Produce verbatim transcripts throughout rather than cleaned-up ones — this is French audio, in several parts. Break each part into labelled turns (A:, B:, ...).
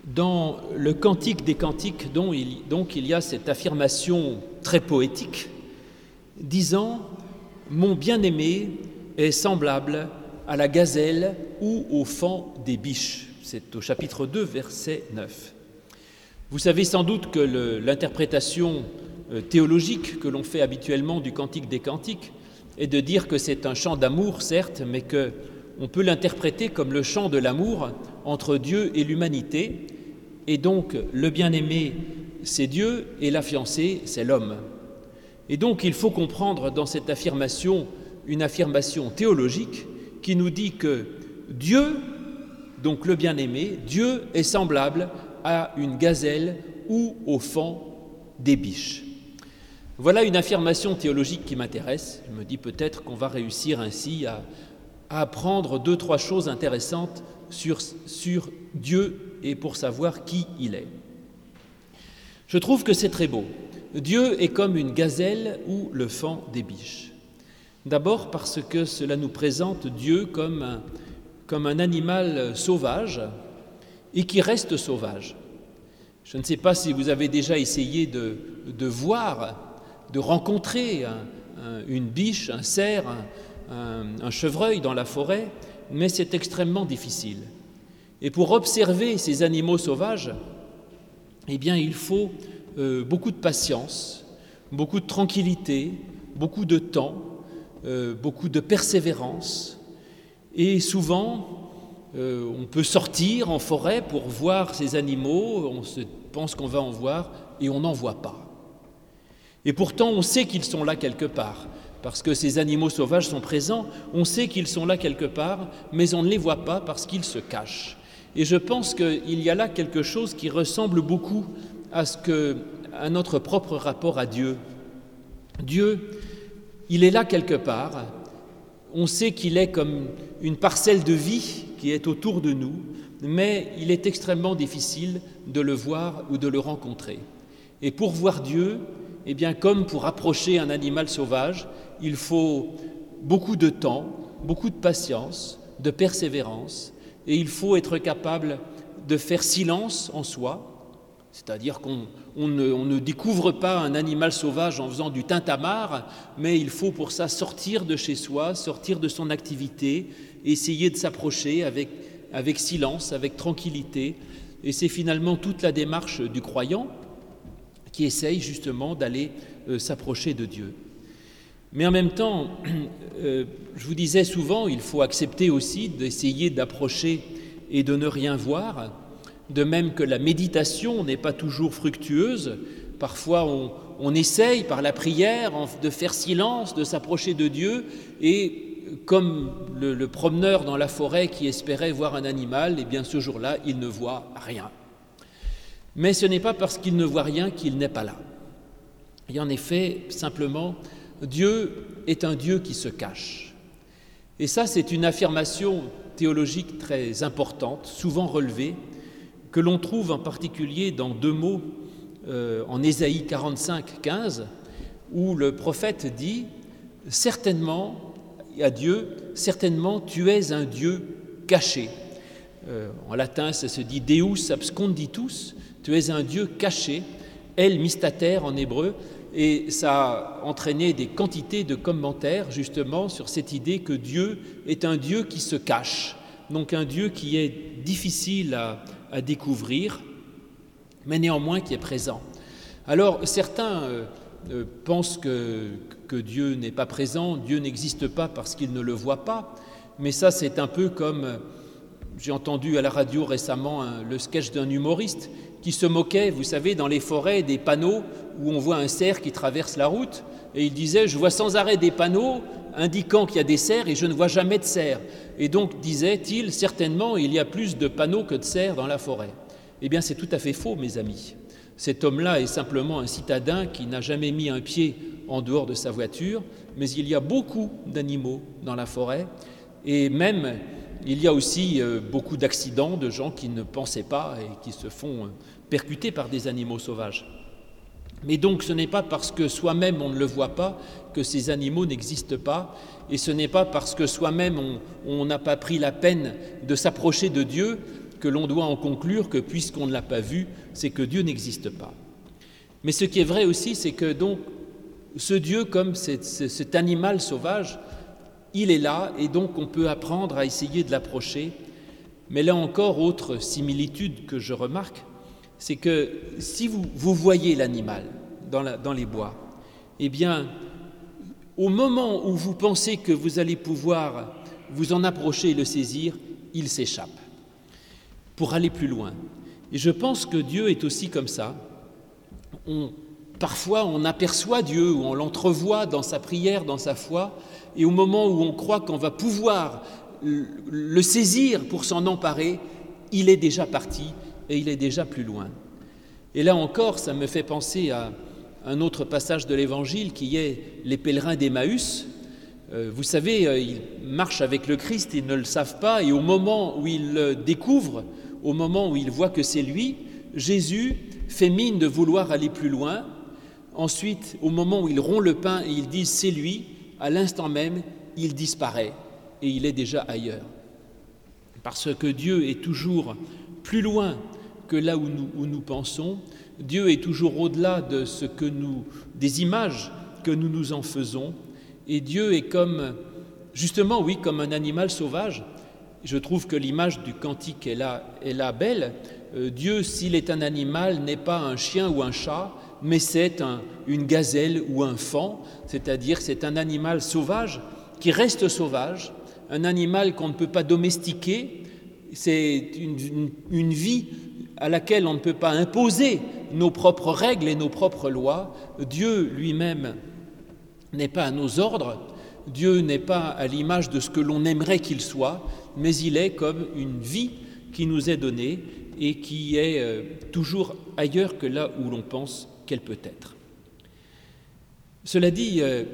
A: Dans le Cantique des Cantiques, donc il, donc, il y a cette affirmation très poétique disant « Mon bien-aimé est semblable à la gazelle ou au faon des biches ». C'est au chapitre deux, verset neuf. Vous savez sans doute que le, l'interprétation théologique que l'on fait habituellement du Cantique des Cantiques est de dire que c'est un chant d'amour, certes, mais qu'on peut l'interpréter comme le chant de l'amour entre Dieu et l'humanité. Et donc, le bien-aimé, c'est Dieu, et la fiancée, c'est l'homme. Et donc, il faut comprendre dans cette affirmation une affirmation théologique qui nous dit que Dieu, donc le bien-aimé, Dieu est semblable à une gazelle ou au faon des biches. Voilà une affirmation théologique qui m'intéresse. Je me dis peut-être qu'on va réussir ainsi à, à apprendre deux, trois choses intéressantes sur, sur Dieu et pour savoir qui il est. Je trouve que c'est très beau. Dieu est comme une gazelle ou le faon des biches. D'abord parce que cela nous présente Dieu comme un, comme un animal sauvage et qui reste sauvage. Je ne sais pas si vous avez déjà essayé de, de voir, de rencontrer un, un, une biche, un cerf, un, un, un chevreuil dans la forêt, mais c'est extrêmement difficile. Et pour observer ces animaux sauvages, eh bien, il faut euh, beaucoup de patience, beaucoup de tranquillité, beaucoup de temps, euh, beaucoup de persévérance. Et souvent, euh, on peut sortir en forêt pour voir ces animaux, on se pense qu'on va en voir et on n'en voit pas. Et pourtant, on sait qu'ils sont là quelque part, parce que ces animaux sauvages sont présents, on sait qu'ils sont là quelque part, mais on ne les voit pas parce qu'ils se cachent. Et je pense qu'il y a là quelque chose qui ressemble beaucoup à, ce que, à notre propre rapport à Dieu. Dieu, il est là quelque part, on sait qu'il est comme une parcelle de vie qui est autour de nous, mais il est extrêmement difficile de le voir ou de le rencontrer. Et pour voir Dieu, eh bien, comme pour approcher un animal sauvage, il faut beaucoup de temps, beaucoup de patience, de persévérance, et il faut être capable de faire silence en soi, c'est-à-dire qu'on on ne, on ne découvre pas un animal sauvage en faisant du tintamarre, mais il faut pour ça sortir de chez soi, sortir de son activité, essayer de s'approcher avec, avec silence, avec tranquillité, et c'est finalement toute la démarche du croyant qui essaye justement d'aller euh, s'approcher de Dieu. Mais en même temps, euh, je vous disais souvent, il faut accepter aussi d'essayer d'approcher et de ne rien voir, de même que la méditation n'est pas toujours fructueuse. Parfois, on, on essaye par la prière de faire silence, de s'approcher de Dieu, et comme le, le promeneur dans la forêt qui espérait voir un animal, eh bien ce jour-là, il ne voit rien. Mais ce n'est pas parce qu'il ne voit rien qu'il n'est pas là. Et en effet, simplement, Dieu est un Dieu qui se cache. Et ça, c'est une affirmation théologique très importante, souvent relevée, que l'on trouve en particulier dans deux mots euh, en Ésaïe quarante-cinq, quinze, où le prophète dit « Certainement, à Dieu, certainement tu es un Dieu caché ». Euh, en latin, ça se dit « Deus absconditus », tu es un Dieu caché, « El mystater » en hébreu, et ça a entraîné des quantités de commentaires justement sur cette idée que Dieu est un Dieu qui se cache, donc un Dieu qui est difficile à, à découvrir, mais néanmoins qui est présent. Alors certains euh, euh, pensent que, que Dieu n'est pas présent, Dieu n'existe pas parce qu'il ne le voit pas, mais ça c'est un peu comme, euh, j'ai entendu à la radio récemment un, le sketch d'un humoriste qui se moquait, vous savez, dans les forêts, des panneaux où on voit un cerf qui traverse la route, et il disait « Je vois sans arrêt des panneaux indiquant qu'il y a des cerfs et je ne vois jamais de cerfs. » Et donc, disait-il, certainement, il y a plus de panneaux que de cerfs dans la forêt. Eh bien, c'est tout à fait faux, mes amis. Cet homme-là est simplement un citadin qui n'a jamais mis un pied en dehors de sa voiture, mais il y a beaucoup d'animaux dans la forêt, et même il y a aussi euh, beaucoup d'accidents de gens qui ne pensaient pas et qui se font euh, percuter par des animaux sauvages. Mais donc ce n'est pas parce que soi-même on ne le voit pas que ces animaux n'existent pas, et ce n'est pas parce que soi-même on n'a pas pris la peine de s'approcher de Dieu que l'on doit en conclure que puisqu'on ne l'a pas vu, c'est que Dieu n'existe pas. Mais ce qui est vrai aussi, c'est que donc ce Dieu, comme cet, cet animal sauvage, il est là et donc on peut apprendre à essayer de l'approcher. Mais là encore, autre similitude que je remarque, c'est que si vous, vous voyez l'animal dans, la, dans les bois, eh bien, au moment où vous pensez que vous allez pouvoir vous en approcher et le saisir, il s'échappe pour aller plus loin. Et je pense que Dieu est aussi comme ça. On, parfois, on aperçoit Dieu ou on l'entrevoit dans sa prière, dans sa foi, et au moment où on croit qu'on va pouvoir le saisir pour s'en emparer, il est déjà parti et il est déjà plus loin. Et là encore, ça me fait penser à un autre passage de l'Évangile qui est les pèlerins d'Emmaüs. Euh, vous savez, euh, ils marchent avec le Christ, ils ne le savent pas, et au moment où ils le découvrent, au moment où ils voient que c'est lui, Jésus fait mine de vouloir aller plus loin. Ensuite, au moment où ils rompt le pain et ils disent « c'est lui », à l'instant même, il disparaît et il est déjà ailleurs. Parce que Dieu est toujours plus loin que là où nous, où nous pensons. Dieu est toujours au-delà de ce que nous, des images que nous nous en faisons. Et Dieu est comme, justement, oui, comme un animal sauvage. Je trouve que l'image du cantique est là, est là belle. Euh, Dieu, s'il est un animal, n'est pas un chien ou un chat, mais c'est un, une gazelle ou un faon, c'est-à-dire c'est un animal sauvage qui reste sauvage, un animal qu'on ne peut pas domestiquer, c'est une, une, une vie à laquelle on ne peut pas imposer nos propres règles et nos propres lois. Dieu lui-même n'est pas à nos ordres, Dieu n'est pas à l'image de ce que l'on aimerait qu'il soit, mais il est comme une vie qui nous est donnée et qui est euh, toujours ailleurs que là où l'on pense qu'elle peut être. Cela dit, euh,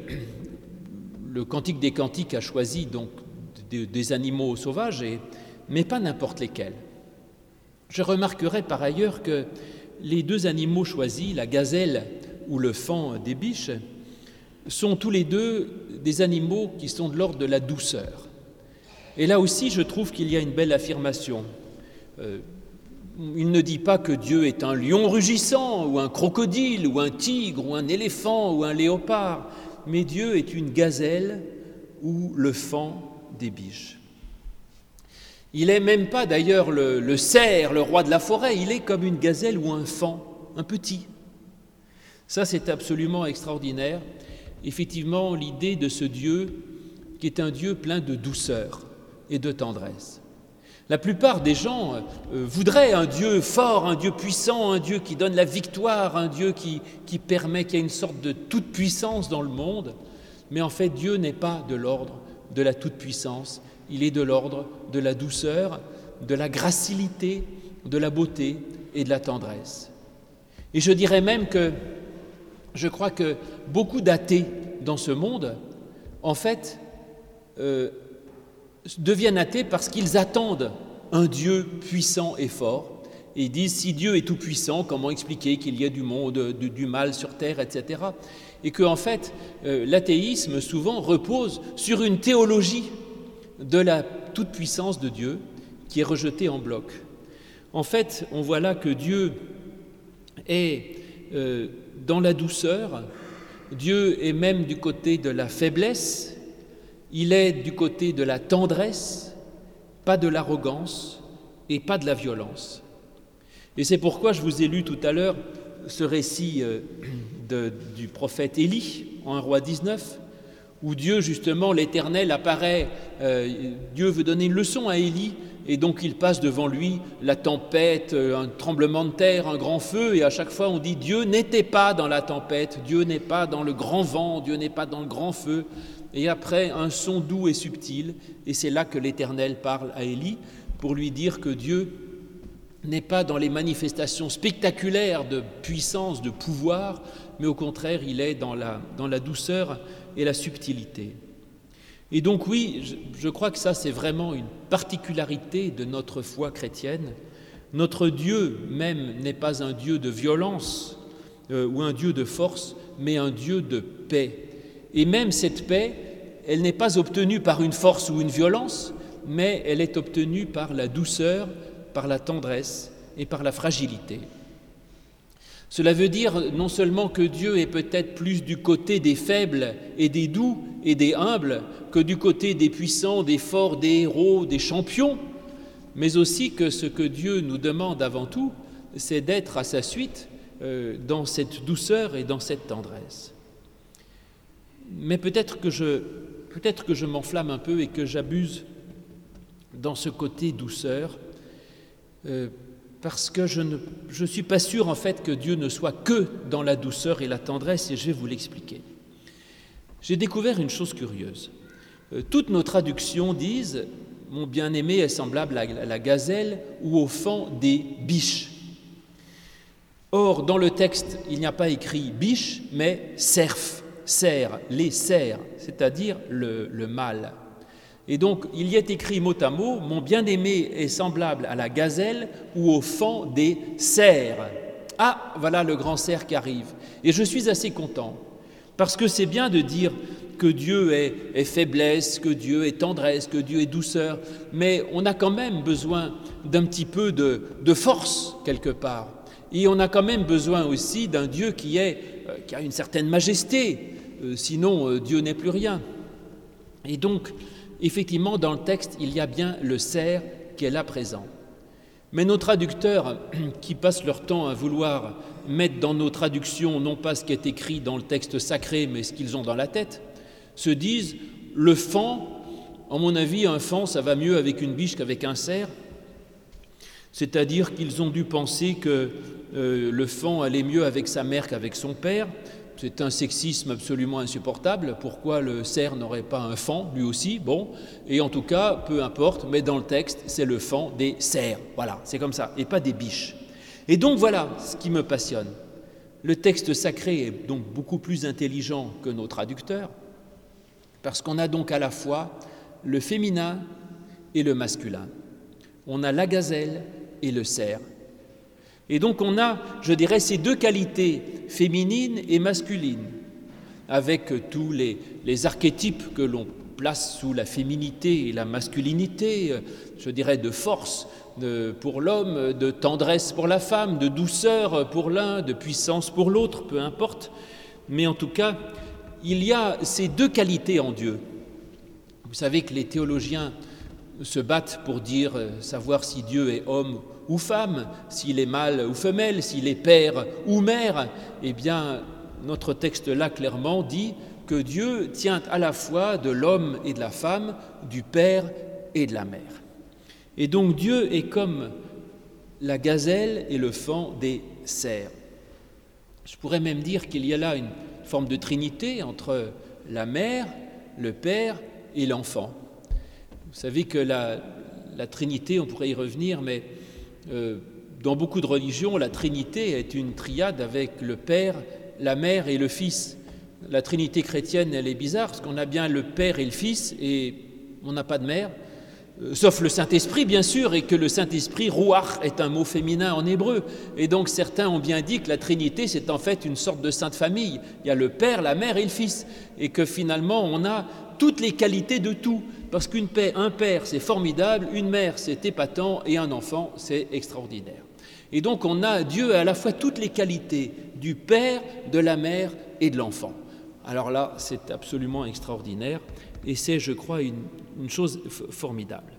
A: le Cantique des Cantiques a choisi donc des, des animaux sauvages, et, mais pas n'importe lesquels. Je remarquerai par ailleurs que les deux animaux choisis, la gazelle ou le faon des biches, sont tous les deux des animaux qui sont de l'ordre de la douceur. Et là aussi, je trouve qu'il y a une belle affirmation. Euh, il ne dit pas que Dieu est un lion rugissant, ou un crocodile, ou un tigre, ou un éléphant, ou un léopard, mais Dieu est une gazelle ou le faon des biches. Il n'est même pas d'ailleurs le, le cerf, le roi de la forêt, il est comme une gazelle ou un faon, un petit. Ça, c'est absolument extraordinaire. Effectivement, l'idée de ce Dieu qui est un Dieu plein de douceur et de tendresse. La plupart des gens euh, voudraient un Dieu fort, un Dieu puissant, un Dieu qui donne la victoire, un Dieu qui, qui permet qu'il y ait une sorte de toute-puissance dans le monde. Mais en fait, Dieu n'est pas de l'ordre de la toute-puissance, il est de l'ordre de la douceur, de la gracilité, de la beauté et de la tendresse. Et je dirais même que je crois que beaucoup d'athées dans ce monde, en fait, euh, deviennent athées parce qu'ils attendent un Dieu puissant et fort. Et ils disent, si Dieu est tout-puissant, comment expliquer qu'il y a du monde, du, du mal sur terre, et cetera. Et qu'en fait, euh, l'athéisme souvent repose sur une théologie de la toute-puissance de Dieu qui est rejetée en bloc. En fait, on voit là que Dieu est euh, dans la douceur, Dieu est même du côté de la faiblesse, il est du côté de la tendresse, pas de l'arrogance et pas de la violence. Et c'est pourquoi je vous ai lu tout à l'heure ce récit euh, de, du prophète Élie en un roi dix-neuf, où Dieu, justement, l'Éternel apparaît, euh, Dieu veut donner une leçon à Élie, et donc il passe devant lui la tempête, un tremblement de terre, un grand feu, et à chaque fois on dit Dieu n'était pas dans la tempête, Dieu n'est pas dans le grand vent, Dieu n'est pas dans le grand feu. Et après un son doux et subtil, et c'est là que l'Éternel parle à Élie pour lui dire que Dieu n'est pas dans les manifestations spectaculaires de puissance, de pouvoir, mais au contraire il est dans la, dans la douceur et la subtilité. Et donc oui, je, je crois que ça c'est vraiment une particularité de notre foi chrétienne. Notre Dieu même n'est pas un Dieu de violence euh, ou un Dieu de force, mais un Dieu de paix. Et même cette paix, elle n'est pas obtenue par une force ou une violence, mais elle est obtenue par la douceur, par la tendresse et par la fragilité. Cela veut dire non seulement que Dieu est peut-être plus du côté des faibles et des doux et des humbles que du côté des puissants, des forts, des héros, des champions, mais aussi que ce que Dieu nous demande avant tout, c'est d'être à sa suite euh, dans cette douceur et dans cette tendresse. Mais peut-être que je, peut-être que je m'enflamme un peu et que j'abuse dans ce côté douceur, euh, parce que je ne je suis pas sûr en fait que Dieu ne soit que dans la douceur et la tendresse, et je vais vous l'expliquer. J'ai découvert une chose curieuse. Euh, toutes nos traductions disent « Mon bien-aimé est semblable à la gazelle ou au faon des biches ». Or, dans le texte, il n'y a pas écrit « biche », mais « cerf », « cerf », les cerfs, c'est-à-dire le, le mâle. Et donc, il y est écrit mot à mot « Mon bien-aimé est semblable à la gazelle ou au faon des cerfs ». Ah, voilà le grand cerf qui arrive. Et je suis assez content, parce que c'est bien de dire que Dieu est, est faiblesse, que Dieu est tendresse, que Dieu est douceur, mais on a quand même besoin d'un petit peu de, de force, quelque part. Et on a quand même besoin aussi d'un Dieu qui, est, euh, qui a une certaine majesté, euh, sinon euh, Dieu n'est plus rien. Et donc, effectivement, dans le texte, il y a bien le cerf qui est là présent. Mais nos traducteurs, qui passent leur temps à vouloir mettre dans nos traductions non pas ce qui est écrit dans le texte sacré, mais ce qu'ils ont dans la tête, se disent « le faon », à mon avis, un faon, ça va mieux avec une biche qu'avec un cerf, c'est-à-dire qu'ils ont dû penser que euh, le faon allait mieux avec sa mère qu'avec son père. C'est un sexisme absolument insupportable. Pourquoi le cerf n'aurait pas un faon, lui aussi? Bon, et en tout cas, peu importe, mais dans le texte, c'est le faon des cerfs. Voilà, c'est comme ça, et pas des biches. Et donc voilà ce qui me passionne. Le texte sacré est donc beaucoup plus intelligent que nos traducteurs, parce qu'on a donc à la fois le féminin et le masculin. On a la gazelle et le cerf. Et donc on a, je dirais, ces deux qualités, féminines et masculines, avec tous les, les archétypes que l'on place sous la féminité et la masculinité, je dirais de force de, pour l'homme, de tendresse pour la femme, de douceur pour l'un, de puissance pour l'autre, peu importe. Mais en tout cas, il y a ces deux qualités en Dieu. Vous savez que les théologiens se battent pour dire, savoir si Dieu est homme ou femme, s'il est mâle ou femelle, s'il est père ou mère. Eh bien, notre texte là clairement dit que Dieu tient à la fois de l'homme et de la femme, du père et de la mère. Et donc Dieu est comme la gazelle et le faon des cerfs. Je pourrais même dire qu'il y a là une forme de trinité entre la mère, le père et l'enfant. Vous savez que la, la Trinité, on pourrait y revenir, mais euh, dans beaucoup de religions, la Trinité est une triade avec le Père, la Mère et le Fils. La Trinité chrétienne, elle est bizarre, parce qu'on a bien le Père et le Fils, et on n'a pas de Mère, euh, sauf le Saint-Esprit, bien sûr, et que le Saint-Esprit, Ruach, est un mot féminin en hébreu. Et donc certains ont bien dit que la Trinité, c'est en fait une sorte de sainte famille. Il y a le Père, la Mère et le Fils, et que finalement, on a toutes les qualités de tout. Parce qu'un père, c'est formidable, une mère, c'est épatant, et un enfant, c'est extraordinaire. Et donc, on a Dieu a à la fois toutes les qualités du père, de la mère et de l'enfant. Alors là, c'est absolument extraordinaire, et c'est, je crois, une, une chose f- formidable.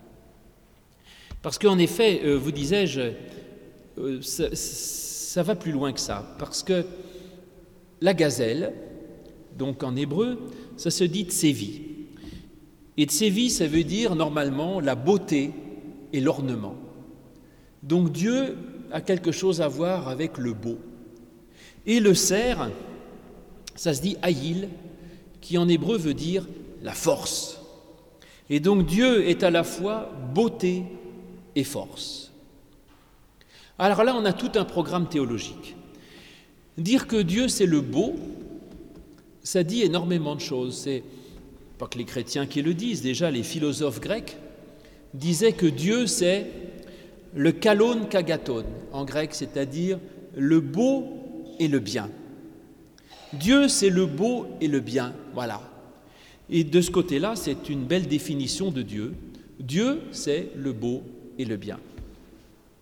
A: Parce qu'en effet, euh, vous disais-je, euh, ça, ça va plus loin que ça, parce que la gazelle, donc en hébreu, ça se dit tsevi. Et tsevi, ça veut dire normalement la beauté et l'ornement. Donc Dieu a quelque chose à voir avec le beau. Et le cerf, ça se dit haïl, qui en hébreu veut dire la force. Et donc Dieu est à la fois beauté et force. Alors là, on a tout un programme théologique. Dire que Dieu c'est le beau, ça dit énormément de choses. C'est pas que les chrétiens qui le disent, déjà les philosophes grecs disaient que Dieu c'est le kalon kagaton en grec, c'est-à-dire le beau et le bien. Dieu c'est le beau et le bien, voilà. Et de ce côté-là, c'est une belle définition de Dieu. Dieu c'est le beau et le bien.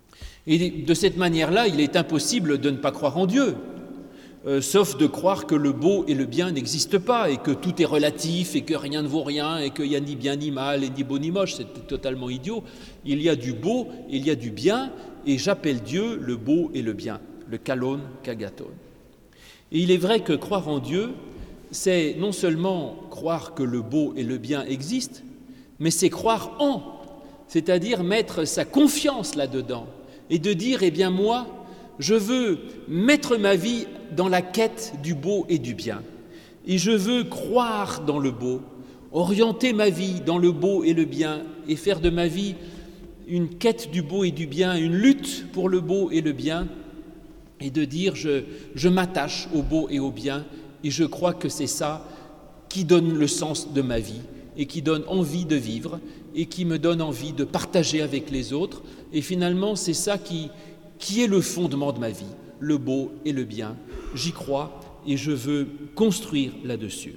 A: Et de cette manière-là, il est impossible de ne pas croire en Dieu, euh, sauf de croire que le beau et le bien n'existent pas, et que tout est relatif, et que rien ne vaut rien, et qu'il n'y a ni bien ni mal, et ni beau ni moche. C'est totalement idiot. Il y a du beau, il y a du bien, et j'appelle Dieu le beau et le bien, le kalon kagaton. Et il est vrai que croire en Dieu, c'est non seulement croire que le beau et le bien existent, mais c'est croire en, c'est-à-dire mettre sa confiance là-dedans et de dire, eh bien moi, je veux mettre ma vie dans la quête du beau et du bien, et je veux croire dans le beau, orienter ma vie dans le beau et le bien, et faire de ma vie une quête du beau et du bien, une lutte pour le beau et le bien, et de dire je, je m'attache au beau et au bien, et je crois que c'est ça qui donne le sens de ma vie et qui donne envie de vivre et qui me donne envie de partager avec les autres. Et finalement, c'est ça qui, qui est le fondement de ma vie, le beau et le bien. J'y crois et je veux construire là-dessus.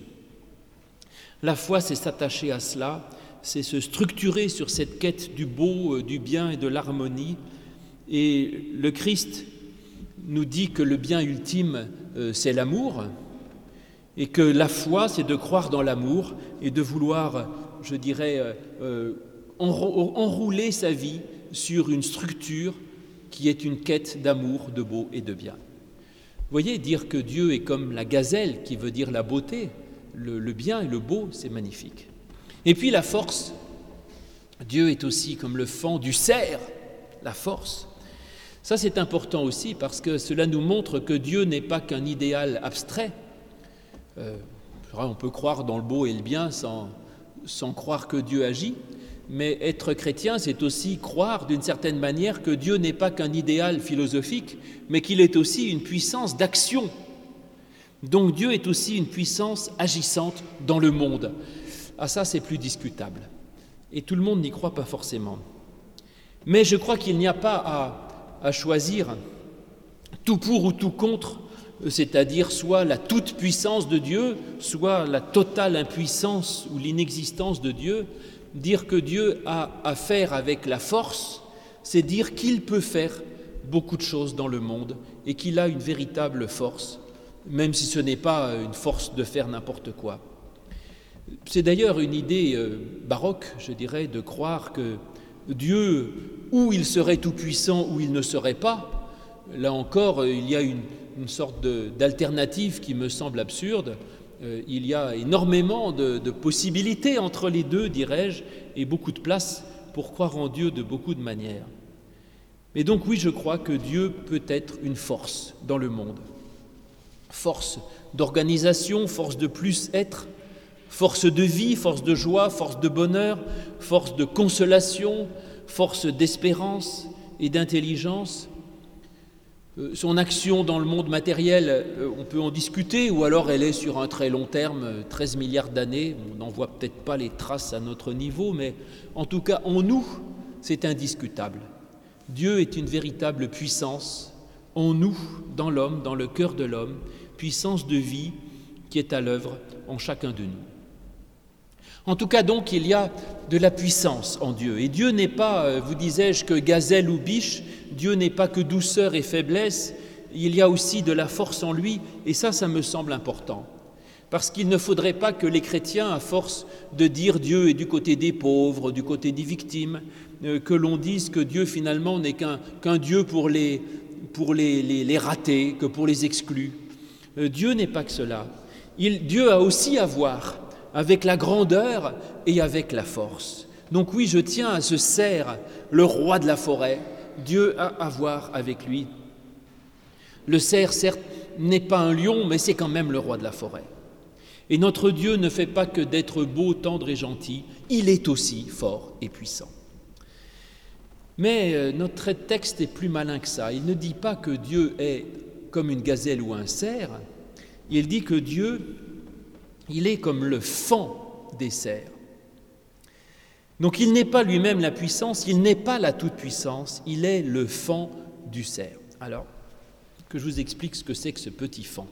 A: La foi, c'est s'attacher à cela, c'est se structurer sur cette quête du beau, du bien et de l'harmonie. Et le Christ nous dit que le bien ultime, euh, c'est l'amour, et que la foi, c'est de croire dans l'amour et de vouloir, je dirais, euh, euh, enrouler sa vie sur une structure qui est une quête d'amour, de beau et de bien. Vous voyez, dire que Dieu est comme la gazelle, qui veut dire la beauté, le, le bien et le beau, c'est magnifique. Et puis la force, Dieu est aussi comme le faon du cerf, la force. Ça, c'est important aussi parce que cela nous montre que Dieu n'est pas qu'un idéal abstrait. Euh, on peut croire dans le beau et le bien sans, sans croire que Dieu agit, mais être chrétien, c'est aussi croire d'une certaine manière que Dieu n'est pas qu'un idéal philosophique, mais qu'il est aussi une puissance d'action. Donc Dieu est aussi une puissance agissante dans le monde. Ah, ça, c'est plus discutable. Et tout le monde n'y croit pas forcément. Mais je crois qu'il n'y a pas à à choisir tout pour ou tout contre, c'est-à-dire soit la toute-puissance de Dieu, soit la totale impuissance ou l'inexistence de Dieu. Dire que Dieu a à faire avec la force, c'est dire qu'il peut faire beaucoup de choses dans le monde et qu'il a une véritable force, même si ce n'est pas une force de faire n'importe quoi. C'est d'ailleurs une idée baroque, je dirais, de croire que Dieu, ou il serait tout-puissant, ou il ne serait pas. Là encore, il y a une, une sorte de, d'alternative qui me semble absurde. Euh, il y a énormément de, de possibilités entre les deux, dirais-je, et beaucoup de place pour croire en Dieu de beaucoup de manières. Mais donc oui, je crois que Dieu peut être une force dans le monde. Force d'organisation, force de plus-être, force de vie, force de joie, force de bonheur, force de consolation, force d'espérance et d'intelligence. Euh, son action dans le monde matériel, euh, on peut en discuter, ou alors elle est sur un très long terme, treize milliards d'années. On n'en voit peut-être pas les traces à notre niveau, mais en tout cas, en nous, c'est indiscutable. Dieu est une véritable puissance en nous, dans l'homme, dans le cœur de l'homme, puissance de vie qui est à l'œuvre en chacun de nous. En tout cas, donc, il y a de la puissance en Dieu. Et Dieu n'est pas, vous disais-je, que gazelle ou biche. Dieu n'est pas que douceur et faiblesse. Il y a aussi de la force en lui. Et ça, ça me semble important. Parce qu'il ne faudrait pas que les chrétiens, à force de dire Dieu est du côté des pauvres, du côté des victimes, que l'on dise que Dieu, finalement, n'est qu'un, qu'un Dieu pour les, pour les, les, les ratés, que pour les exclus. Dieu n'est pas que cela. Il, Dieu a aussi à voir avec la grandeur et avec la force. Donc oui, je tiens à ce cerf, le roi de la forêt. Dieu a à voir avec lui. Le cerf, certes, n'est pas un lion, mais c'est quand même le roi de la forêt. Et notre Dieu ne fait pas que d'être beau, tendre et gentil, il est aussi fort et puissant. Mais euh, notre texte est plus malin que ça. Il ne dit pas que Dieu est comme une gazelle ou un cerf, il dit que Dieu, il est comme le faon des cerfs. Donc il n'est pas lui-même la puissance, il n'est pas la toute-puissance, il est le faon du cerf. Alors, que je vous explique ce que c'est que ce petit faon.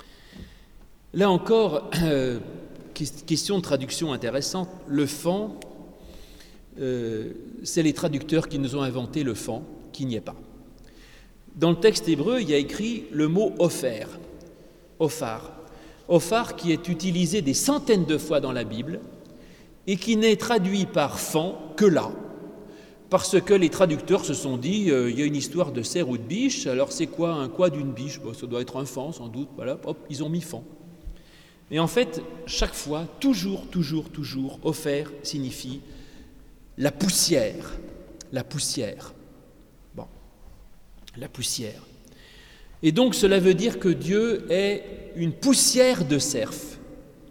A: Là encore, euh, question de traduction intéressante, le faon, euh, c'est les traducteurs qui nous ont inventé le faon, qui n'y est pas. Dans le texte hébreu, il y a écrit le mot « ophir », « ophar ». Ophar qui est utilisé des centaines de fois dans la Bible et qui n'est traduit par « fan » que là, parce que les traducteurs se sont dit euh, il y a une histoire de cerf ou de biche, alors c'est quoi un quoi d'une biche? Bon, ça doit être un fan sans doute, voilà, hop, ils ont mis « fan ». Et en fait, chaque fois, toujours, toujours, toujours, ophir signifie la poussière, la poussière. Bon, la poussière. Et donc cela veut dire que Dieu est une poussière de cerf,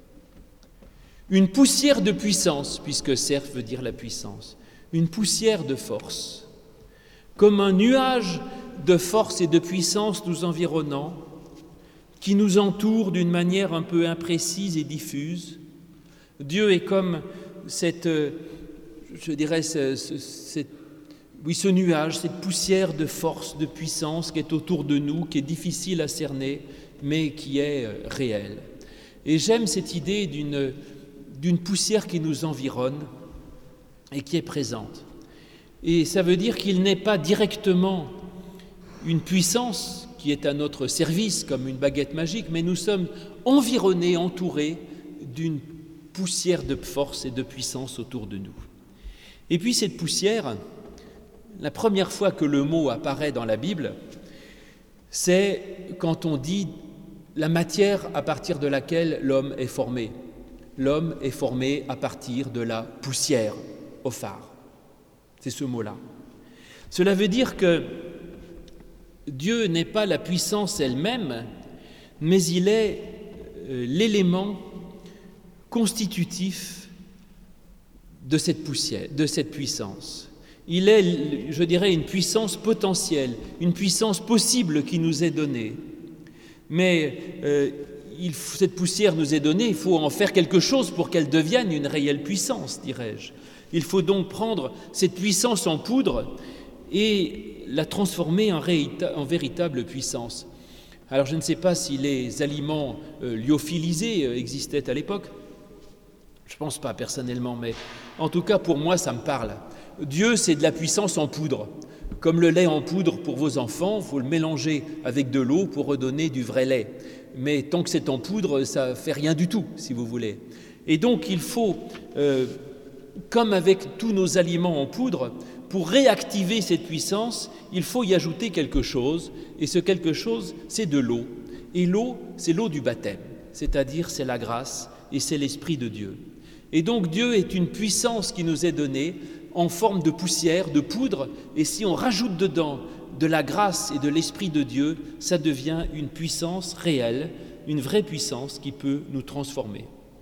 A: une poussière de puissance, puisque cerf veut dire la puissance, une poussière de force, comme un nuage de force et de puissance nous environnant, qui nous entoure d'une manière un peu imprécise et diffuse. Dieu est comme cette, je dirais, ce, ce, cette, oui, ce nuage, cette poussière de force, de puissance qui est autour de nous, qui est difficile à cerner, mais qui est réelle. Et j'aime cette idée d'une, d'une poussière qui nous environne et qui est présente. Et ça veut dire qu'il n'est pas directement une puissance qui est à notre service comme une baguette magique, mais nous sommes environnés, entourés d'une poussière de force et de puissance autour de nous. Et puis cette poussière, la première fois que le mot apparaît dans la Bible, c'est quand on dit la matière à partir de laquelle l'homme est formé. L'homme est formé à partir de la poussière, ophar. C'est ce mot-là. Cela veut dire que Dieu n'est pas la puissance elle-même, mais il est euh, l'élément constitutif de cette poussière, de cette puissance. Il est, je dirais, une puissance potentielle, une puissance possible qui nous est donnée. Mais euh, il, cette poussière nous est donnée, il faut en faire quelque chose pour qu'elle devienne une réelle puissance, dirais-je. Il faut donc prendre cette puissance en poudre et la transformer en, réita- en véritable puissance. Alors je ne sais pas si les aliments euh, lyophilisés euh, existaient à l'époque. Je ne pense pas personnellement, mais en tout cas pour moi ça me parle. Dieu, c'est de la puissance en poudre. Comme le lait en poudre pour vos enfants, il faut le mélanger avec de l'eau pour redonner du vrai lait. Mais tant que c'est en poudre, ça ne fait rien du tout, si vous voulez. Et donc il faut, euh, comme avec tous nos aliments en poudre, pour réactiver cette puissance, il faut y ajouter quelque chose, et ce quelque chose, c'est de l'eau. Et l'eau, c'est l'eau du baptême, c'est-à-dire c'est la grâce et c'est l'Esprit de Dieu. Et donc Dieu est une puissance qui nous est donnée en forme de poussière, de poudre, et si on rajoute dedans de la grâce et de l'Esprit de Dieu, ça devient une puissance réelle, une vraie puissance qui peut nous transformer.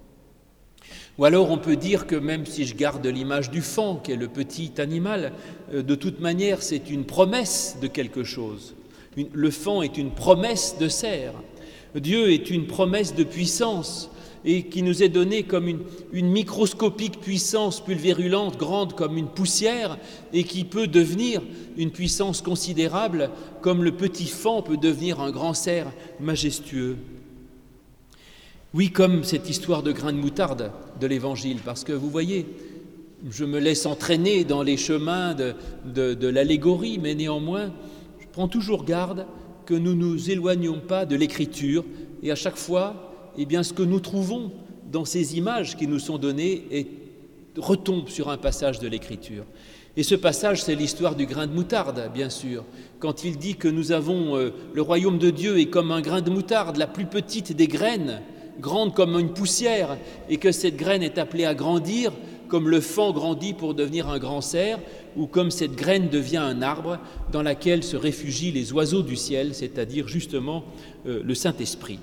A: Ou alors on peut dire que même si je garde l'image du faon, qui est le petit animal, de toute manière c'est une promesse de quelque chose. Une, le faon est une promesse de cerf. Dieu est une promesse de puissance et qui nous est donnée comme une, une microscopique puissance pulvérulente, grande comme une poussière et qui peut devenir une puissance considérable comme le petit faon peut devenir un grand cerf majestueux. Oui, comme cette histoire de grain de moutarde de l'Évangile, parce que vous voyez, je me laisse entraîner dans les chemins de, de, de l'allégorie, mais néanmoins, je prends toujours garde que nous ne nous éloignions pas de l'Écriture, et à chaque fois, eh bien, ce que nous trouvons dans ces images qui nous sont données est, retombe sur un passage de l'Écriture. Et ce passage, c'est l'histoire du grain de moutarde, bien sûr, quand il dit que nous avons, euh, le royaume de Dieu est comme un grain de moutarde, la plus petite des graines, grande comme une poussière, et que cette graine est appelée à grandir, comme le faon grandit pour devenir un grand cerf, ou comme cette graine devient un arbre dans lequel se réfugient les oiseaux du ciel, c'est-à-dire justement euh, le Saint-Esprit.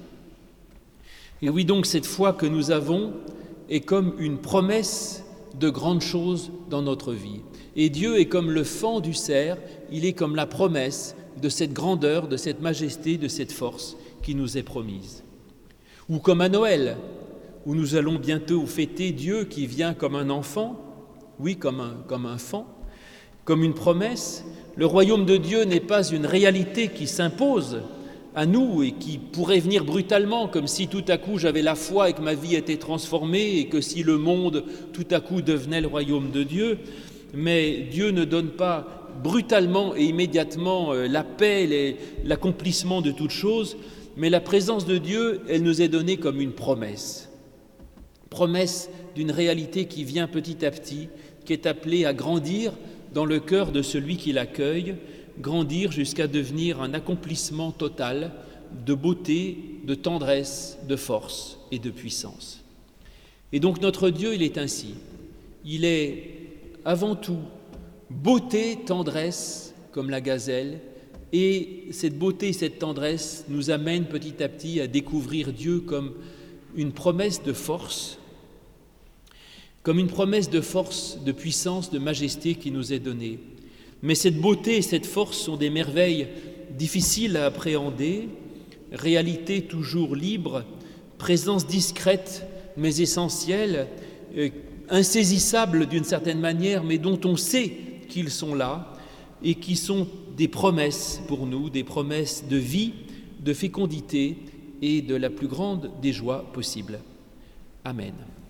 A: Et oui, donc cette foi que nous avons est comme une promesse de grandes choses dans notre vie. Et Dieu est comme le faon du cerf, il est comme la promesse de cette grandeur, de cette majesté, de cette force qui nous est promise. Ou comme à Noël, où nous allons bientôt fêter Dieu qui vient comme un enfant, oui, comme un, comme un faon, comme une promesse. Le royaume de Dieu n'est pas une réalité qui s'impose à nous et qui pourrait venir brutalement, comme si tout à coup j'avais la foi et que ma vie était transformée et que si le monde tout à coup devenait le royaume de Dieu. Mais Dieu ne donne pas brutalement et immédiatement euh, la paix, les, l'accomplissement de toutes choses, mais la présence de Dieu, elle nous est donnée comme une promesse. Promesse d'une réalité qui vient petit à petit, qui est appelée à grandir dans le cœur de celui qui l'accueille, grandir jusqu'à devenir un accomplissement total de beauté, de tendresse, de force et de puissance. Et donc notre Dieu, il est ainsi. Il est avant tout beauté, tendresse, comme la gazelle, et cette beauté et cette tendresse nous amènent petit à petit à découvrir Dieu comme une promesse de force, comme une promesse de force, de puissance, de majesté qui nous est donnée. Mais cette beauté et cette force sont des merveilles difficiles à appréhender, réalité toujours libre, présence discrète mais essentielle, euh, insaisissable d'une certaine manière, mais dont on sait qu'ils sont là et qui sont des promesses pour nous, des promesses de vie, de fécondité et de la plus grande des joies possibles. Amen.